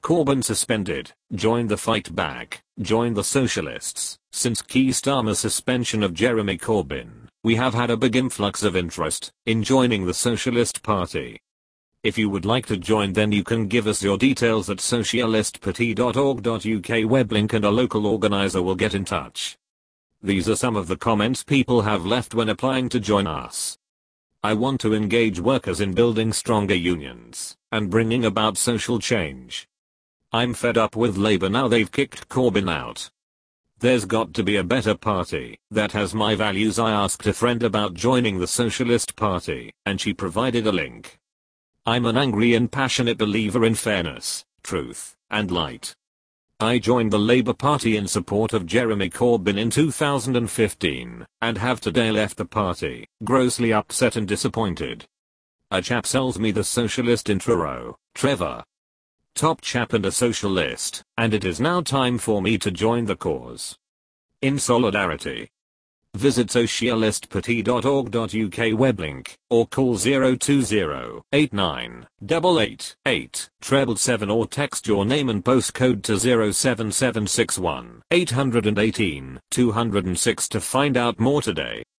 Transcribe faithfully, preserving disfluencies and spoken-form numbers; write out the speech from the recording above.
Corbyn suspended, join the fight back, join the socialists. Since Keir Starmer's suspension of Jeremy Corbyn, we have had a big influx of interest in joining the Socialist Party. If you would like to join, then you can give us your details at socialist party dot org dot U K web link and a local organizer will get in touch. These are some of the comments people have left when applying to join us. I want to engage workers in building stronger unions and bringing about social change. I'm fed up with Labour now they've kicked Corbyn out. There's got to be a better party that has my values. I asked a friend about joining the Socialist Party, and she provided a link. I'm an angry and passionate believer in fairness, truth, and light. I joined the Labour Party in support of Jeremy Corbyn in two thousand fifteen, and have today left the party, grossly upset and disappointed. A chap sells me the socialist intro, Trevor. Top chap and a socialist, and it is now time for me to join the cause. In solidarity. Visit socialist party dot org dot U K web link, or call zero two zero, eight nine, eight eight, eight, seven seven or text your name and postcode to zero seven seven six one, eight one eight, two oh six to find out more today.